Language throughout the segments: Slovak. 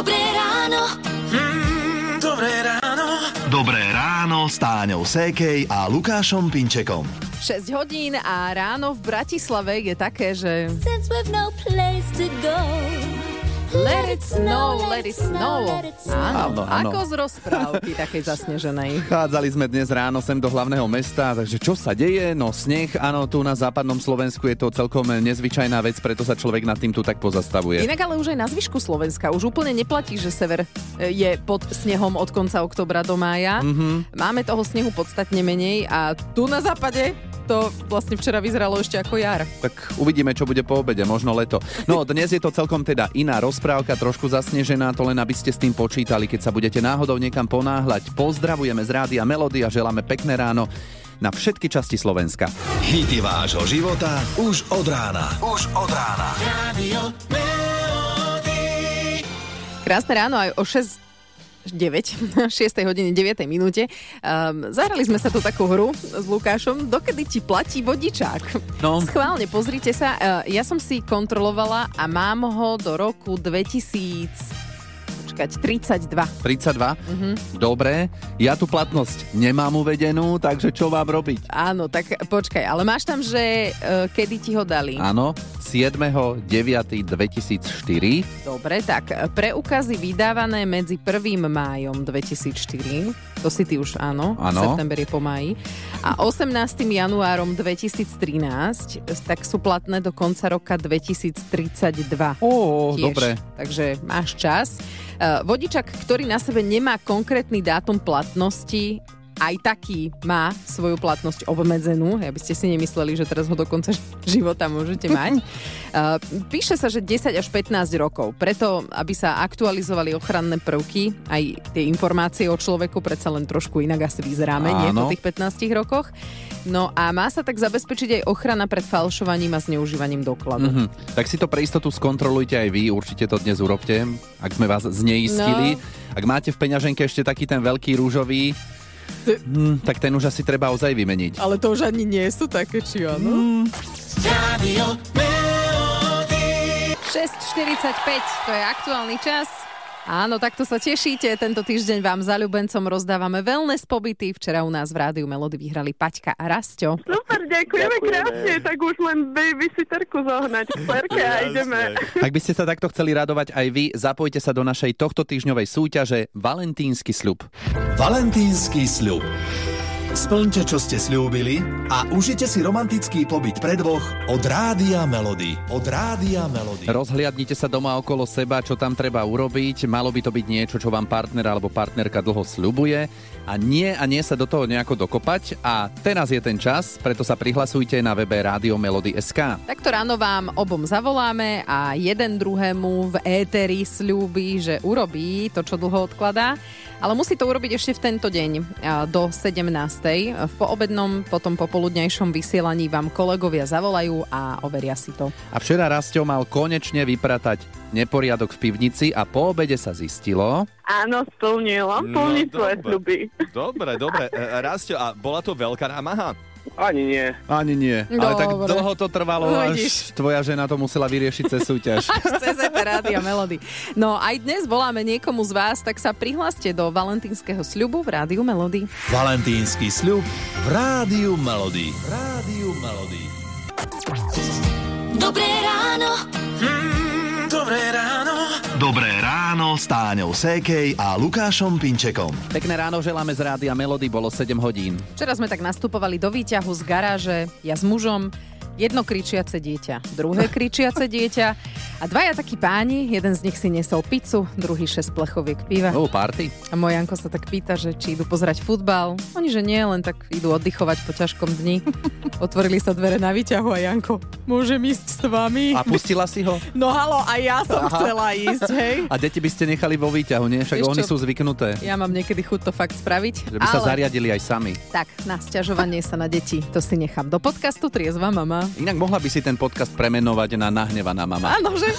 Dobré ráno. Dobré ráno. Dobré ráno s Táňou Sékej a Lukášom Pinčekom. 6 hodín a ráno v Bratislave je také, že Since we've no place to go. let it snow, let it snow. Áno, Áno. ako z rozprávky takej zasneženej. Chádzali sme dnes ráno sem do hlavného mesta, takže čo sa deje? No sneh, áno, tu na západnom Slovensku je to celkom nezvyčajná vec, preto sa človek nad tým tu tak pozastavuje. Inak ale už aj na zvyšku Slovenska už úplne neplatí, že sever je pod snehom od konca októbra do mája. Máme toho snehu podstatne menej a tu na západe to vlastne včera vyzeralo ešte ako jar. Tak uvidíme, čo bude po obede, možno leto. No dnes je to celkom teda iná rozprávka, trošku zasnežená, to len aby ste s tým počítali, keď sa budete náhodou niekam ponáhľať. Pozdravujeme z Rádia Melody a želáme pekné ráno na všetky časti Slovenska. Hity vášho života už od rána. Už od rána. Radio Melody. Krásne ráno aj o 6 hodiny 9 minúte. Zahrali sme sa tu takú hru s Lukášom. Dokedy ti platí vodičák? No. Schválne, pozrite sa. Ja som si kontrolovala a mám ho do roku 32. 32? Dobre, ja tu platnosť nemám uvedenú, takže čo mám robiť? Áno, tak počkaj, ale máš tam, že kedy ti ho dali? Áno, 7.9.2004. Dobre, tak preukazy vydávané medzi 1. májom 2004, to si ty už áno. September je po máji, a 18. januárom 2013, tak sú platné do konca roka 2032. Tiež. Dobre. Takže máš čas. Vodičak, ktorý na sebe nemá konkrétny dátum platnosti, aj taký má svoju platnosť obmedzenú, aby ste si nemysleli, že teraz ho do konca života môžete mať. Píše sa, že 10 až 15 rokov. Preto, aby sa aktualizovali ochranné prvky, aj tie informácie o človeku, predsa len trošku inak asi vyzeráme, nie po tých 15 rokoch. No a má sa tak zabezpečiť aj ochrana pred falšovaním a zneužívaním dokladu. Tak si to pre istotu skontrolujte aj vy, určite to dnes urobte, ak sme vás zneistili. Ak máte v peňaženke ešte taký ten veľký rúžový, tak ten už asi treba ozaj vymeniť. Ale to už ani nie sú také, či áno? Radio Melody. 6:45, to je aktuálny čas. Áno, takto sa tešíte. Tento týždeň vám zaľubencom rozdávame wellness pobyty. Včera u nás v Rádiu Melody vyhrali Paťka a Rasťo. Super, ďakujeme krásne. Tak už len babysitterku zohnať k Klerke a ideme. Ak by ste sa takto chceli radovať aj vy, zapojte sa do našej tohto týždňovej súťaže Valentínsky sľub. Valentínsky sľub. Splňte, čo ste sľúbili a užite si romantický pobyt pre dvoch od Rádia Melody. Od Rádia Melody. Rozhliadnite sa doma okolo seba, čo tam treba urobiť. Malo by to byť niečo, čo vám partner alebo partnerka dlho sľubuje. A nie sa do toho nejako dokopať. A teraz je ten čas, preto sa prihlasujte na webe radiomelody.sk. Takto ráno vám obom zavoláme a jeden druhému v éteri sľúbi, že urobí to, čo dlho odkladá. Ale musí to urobiť ešte v tento deň do 17. V poobednom, potom popoludňajšom vysielaní vám kolegovia zavolajú a overia si to. A včera Rasťo mal konečne vypratať neporiadok v pivnici a po obede sa zistilo... Áno, splnila. Plní svoje sľuby. Dobre. Rasťo, a bola to veľká námaha? Ani nie. Ale tak dlho to trvalo, No, až tvoja žena to musela vyriešiť cez súťaž. Cez Rádia Melody. No aj dnes voláme niekomu z vás, tak sa prihláste do valentínskeho sľubu v Rádiu Melody. Valentínsky sľub v Rádiu Melody. Rádiu Melody. Dobré ráno. Dobré ráno. Dobré ráno s Táňou Sékej a Lukášom Pinčekom. Pekné ráno želáme z Rádia Melody, bolo 7 hodín. Včera sme tak nastupovali do výťahu z garáže, ja s mužom, jedno kričiace dieťa, druhé kričiace dieťa a dvaja takí páni, jeden z nich si nesol pizzu, druhý 6 plechoviek piva. Party. A môj Janko sa tak pýta, že či idú pozerať futbal. Oni, že nie, len tak idú oddychovať po ťažkom dni. Otvorili sa dvere na výťahu a Janko, môžem ísť s vami? A pustila si ho? No halo, a ja som chcela ísť, hej? A deti by ste nechali vo výťahu, nie? Však oni sú zvyknuté. Ja mám niekedy chuť to fakt spraviť. Že by sa zariadili aj sami. Tak, na sťažovanie sa na deti, to si nechám do podcastu Triezva mama. Inak mohla by si ten podcast premenovať na Nahnevaná mama. Áno, že?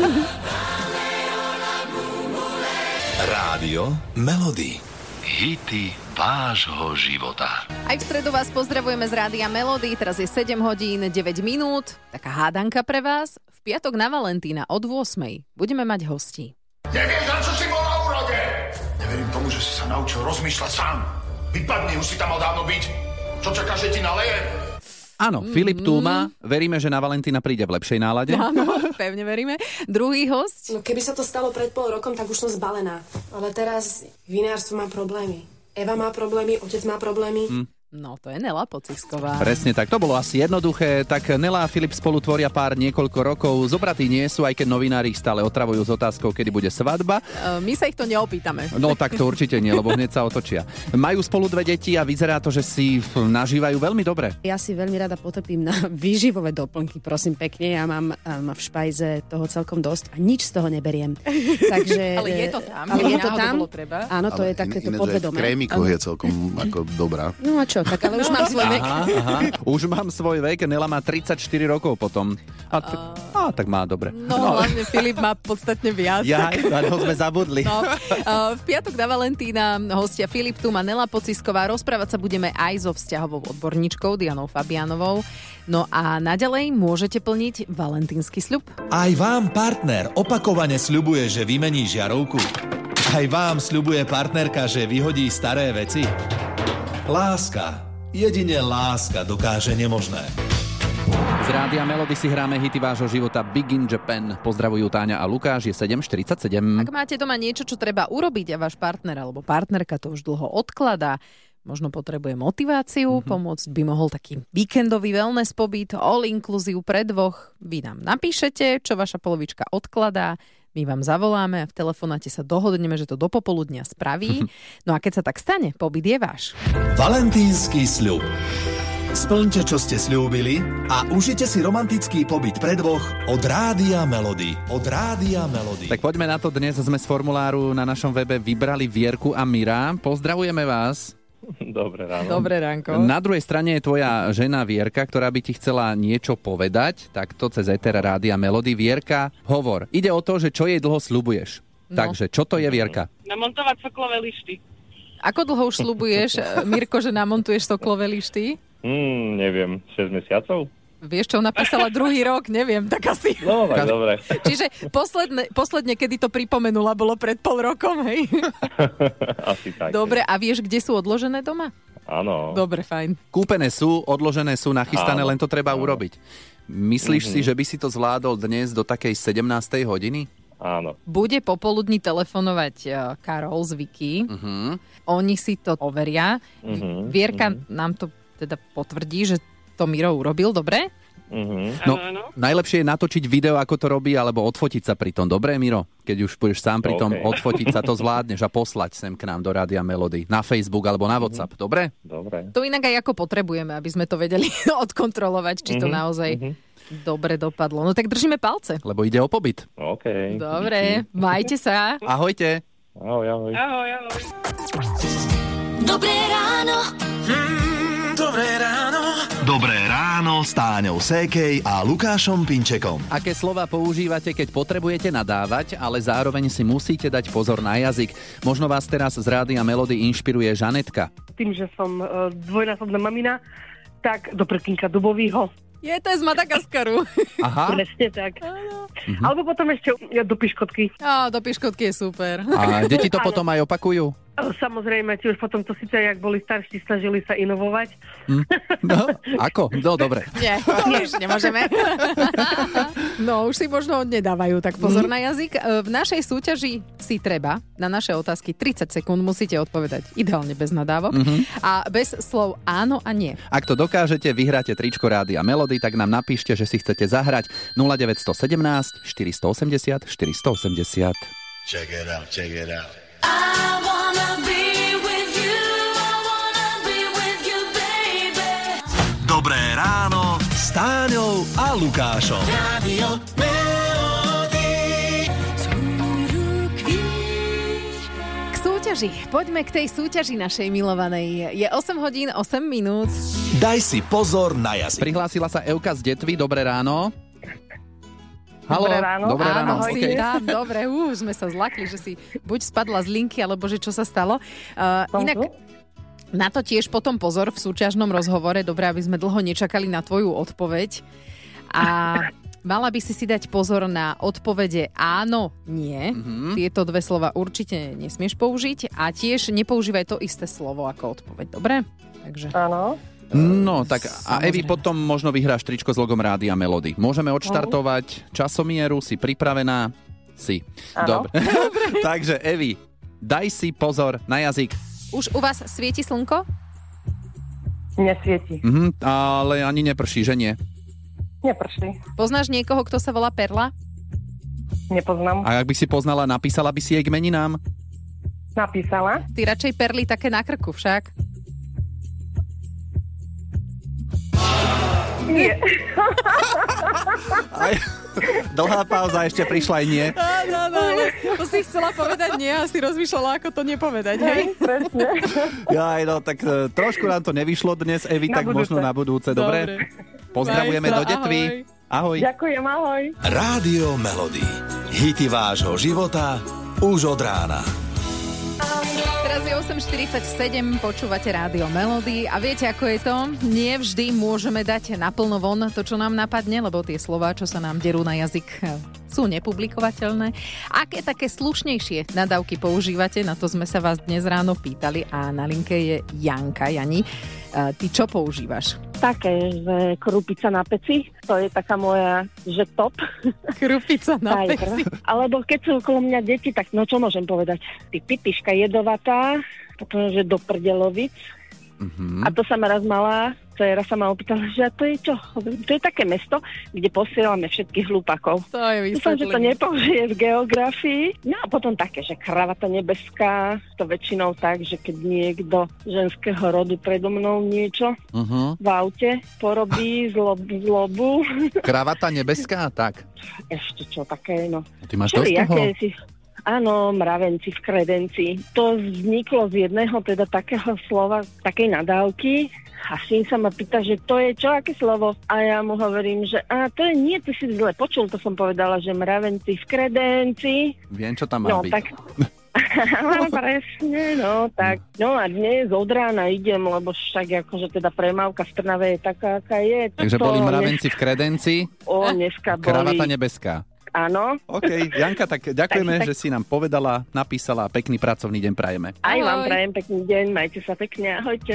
Rádio Melody. Hity vášho života. Aj v stredu vás pozdravujeme z Rádia Melody. Teraz je 7 hodín 9 minút. Taká hádanka pre vás. V piatok na Valentína od 8. budeme mať hostí. Nevieš, na čo si bol na úrode? Neverím tomu, že si sa naučil rozmýšľať sám. Vypadni, už si tam mal dávno byť. Čo čakáš, že ti naleje? Áno, Filip tu má. Veríme, že na Valentína príde v lepšej nálade. Áno, pevne veríme. Druhý host. No keby sa to stalo pred pol rokom, tak už som zbalená. Ale teraz vinárstvo má problémy. Eva má problémy, otec má problémy. No, to je Nela Pocisková. Presne tak, to bolo asi jednoduché. Tak Nela a Filip spolu tvoria pár niekoľko rokov. Zobratí nie sú, aj keď novinári ich stále otravujú s otázkou, kedy bude svadba. My sa ich to neopýtame. No tak to určite nie, lebo hneď sa otočia. Majú spolu 2 deti a vyzerá to, že si nažívajú veľmi dobre. Ja si veľmi rada potrpím na výživové doplnky, prosím pekne. Ja mám v špajze toho celkom dosť a nič z toho neberiem. Takže, ale je to tam. Ale je to tam. Áno, to je takéto podvedomé. Krémiko je celkom ako dobrá. No a čo, tak ale už mám svoj vek. Aha. Už mám svoj vek, Nela má 34 rokov potom. Tak má dobre. No, hlavne Filip má podstatne viac. Ja, ho sme zabudli. No, v piatok na Valentína hostia Filip tu má Nela Pocisková. Rozprávať sa budeme aj so vzťahovou odborníčkou Dianou Fabianovou. No a naďalej môžete plniť valentínsky sľub. Aj vám partner opakovane sľubuje, že vymení žiarovku. Aj vám sľubuje partnerka, že vyhodí staré veci. Láska. Jedine láska dokáže nemožné. Z Rádia Melody si hráme hity vášho života Big in Japan. Pozdravujú Táňa a Lukáš, je 7:47. Ak máte doma niečo, čo treba urobiť a váš partner alebo partnerka to už dlho odkladá, možno potrebuje motiváciu, pomôcť by mohol taký víkendový wellness pobyt, all inclusive pre 2. Vy nám napíšete, čo vaša polovička odkladá, my vám zavoláme a v telefonáte sa dohodneme, že to do popoludnia spraví. No a keď sa tak stane, pobyt je váš. Valentínsky sľub. Splňte, čo ste sľúbili a užite si romantický pobyt pre 2 od Rádia Melody. Od Rádia Melody. Tak poďme na to. Dnes sme z formuláru na našom webe vybrali Vierku a Mira. Pozdravujeme vás. Dobré ráno. Dobré ránko. Na druhej strane je tvoja žena Vierka, ktorá by ti chcela niečo povedať. Takto cez éter Rádia Melody. Vierka, hovor. Ide o to, že čo jej dlho sľubuješ. No. Takže čo to je, Vierka? Namontovať soklové lišty. Ako dlho už sľubuješ, Mirko, že namontuješ soklové lišty? Neviem, 6 mesiacov? Vieš, čo napísala druhý rok? Neviem, tak asi. No, tak dobre. Čiže posledne, kedy to pripomenula, bolo pred pol rokom, hej? Asi tak. Dobre, a vieš, kde sú odložené doma? Áno. Dobre, fajn. Kúpené sú, odložené sú, nachystané, len to treba urobiť. Myslíš si, že by si to zvládol dnes do takej 17. hodiny? Áno. Bude popoludní telefonovať Karol z Viki. Oni si to overia. Vierka nám to teda potvrdí, že to Miro urobil, dobre? No, najlepšie je natočiť video, ako to robí, alebo odfotiť sa pri tom. Dobre, Miro? Keď už budeš sám pri tom, odfotiť sa, to zvládneš a poslať sem k nám do Rádia Melody. Na Facebook alebo na WhatsApp, dobre? Dobre. To inak aj ako potrebujeme, aby sme to vedeli odkontrolovať, či to naozaj dobre dopadlo. No tak držíme palce. Lebo ide o pobyt. OK. Dobre, majte sa. Ahojte. Ahoj. Dobré ráno. Dobré ráno. Dobré ráno s Táňou Sékej a Lukášom Pinčekom. Aké slova používate, keď potrebujete nadávať, ale zároveň si musíte dať pozor na jazyk? Možno vás teraz z Rádia Melody inšpiruje Žanetka. Tým, že som dvojnásobná mamina, tak do prkínka dubovýho. Je to z Madagaskaru. Aha. Presne tak. Alebo potom ešte do piškotky. Do piškotky je super. A deti to potom aj opakujú? Samozrejme, tiež potom to síce, jak boli starší, snažili sa inovovať. No, ako? No, dobre. Nie, to už nemôžeme. No, už si možno nedávajú tak pozor na jazyk. V našej súťaži si treba na naše otázky 30 sekúnd musíte odpovedať ideálne bez nadávok a bez slov áno a nie. Ak to dokážete, vyhráte tričko Rádia Melody, tak nám napíšte, že si chcete zahrať 0917 480 480. Check it out. Dobré ráno s Táňou a Lukášom. Rádio Melody. K súťaži. Poďme k tej súťaži našej milovanej. Je 8 hodín, 8 minút. Daj si pozor na jazyk. Prihlásila sa Evka z Detvy. Dobré ráno. Haló. Dobré ráno. Dobré ráno. Áno, si tam, dobre, sme sa zlakli, že si buď spadla z linky, alebo že čo sa stalo. Inak na to tiež potom pozor v súťažnom rozhovore, dobre, aby sme dlho nečakali na tvoju odpoveď. A Mala by si dať pozor na odpovede áno, nie. Tieto dve slova určite nesmieš použiť a tiež nepoužívaj to isté slovo ako odpoveď, dobre? Takže... Áno. No, tak a Evi, potom možno vyhráš tričko s logom Rádia Melody. Môžeme odštartovať časomieru, si pripravená? Si. Áno. Dobre. Takže Evi, daj si pozor na jazyk. Už u vás svieti slnko? Nesvieti. Ale ani neprší, že nie? Neprší. Poznáš niekoho, kto sa volá Perla? Nepoznám. A ak by si poznala, napísala by si jej k meninám? Napísala. Ty radšej perly také na krku však? Nie. Aj, dlhá pauza, ešte prišla aj nie. Áno, ale to si chcela povedať nie a si rozmýšľala, ako to nepovedať, hej? Presne. Jaj, no tak trošku nám to nevyšlo dnes, Evi, Na tak budúce. možno na budúce, dobre? Pozdravujeme Majstra, do detvy. Ahoj. Ďakujem, ahoj. Rádio Melody. Hity vášho života už od rána. Teraz je 8.47, počúvate Rádio Melody a viete, ako je to? Nie vždy môžeme dať naplno von to, čo nám napadne, lebo tie slová, čo sa nám derú na jazyk, sú nepublikovateľné. Aké také slušnejšie nadávky používate? Na to sme sa vás dnes ráno pýtali a na linke je Janka. Jani, ty čo používaš? Také, že krupica na peci, to je taká moja, že top. Krupica na peci. Alebo keď sú okolo mňa deti, tak no čo môžem povedať? Ty pipiška jedovatá, potom, že do prdelovic. A to sa ma raz mala, dcera sa ma opýtala, že to je čo? To je také mesto, kde posielame všetkých hlupakov. To je Dúfam, že to nepoužije v geografii. No a potom také, že kravata nebeská, to väčšinou tak, že keď niekto ženského rodu predo mnou niečo v aute porobí zlobu. Kravata nebeská, tak. Ešte čo také, no. Ty máš dosť toho? Áno, mravenci v kredenci. To vzniklo z jedného teda takého slova, takej nadávky. A syn sa ma pýta, že to je čo, aké slovo? A ja mu hovorím, že to je nie, ty si zle počul, to som povedala, že mravenci v kredenci. Viem, čo tam má byť. Tak... Presne, no tak. No a dnes od rána idem, lebo však akože teda premávka v Trnave je taká, aká je. Takže boli mravenci v kredenci? Dneska boli. Kravata nebeská. Áno. OK, Janka, tak ďakujeme, že si nám povedala, napísala, pekný pracovný deň prajeme. Aj vám prajem pekný deň, majte sa pekne, ahojte.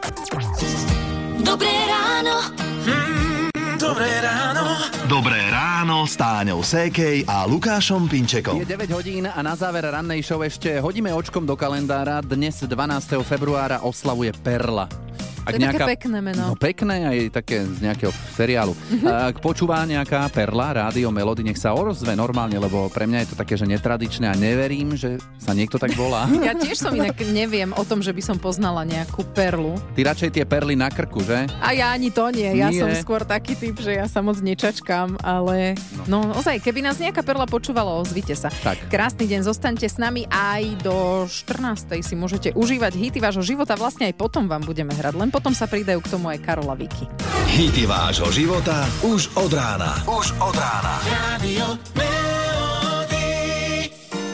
Dobré ráno. Dobré ráno. Dobré ráno s Táňou Sékej a Lukášom Pinčekom. Je 9 hodín a na záver rannej show ešte hodíme očkom do kalendára. Dnes 12. februára oslavuje Perla. To je také pekné meno. No pekné, aj také z nejakého seriálu. Ak počúva nejaká Perla, Rádio Melody, nech sa orozve normálne, lebo pre mňa je to také, že netradičné a neverím, že sa niekto tak volá. Ja tiež som inak neviem o tom, že by som poznala nejakú perlu. Ty radšej tie perly na krku, že? A ja ani to nie. Ja som skôr taký typ, že ja sa moc nečačkám, ale no ozaj, keby nás nejaká perla počúvala, ozvite sa. Tak. Krásny deň, zostaňte s nami aj do 14. si môžete užívať hity vášho života, vlastne aj potom vám budeme hrať, len potom sa pridajú k tomu aj Karola Vicky. Hity vášho života už od rána. Už od rána. Rádio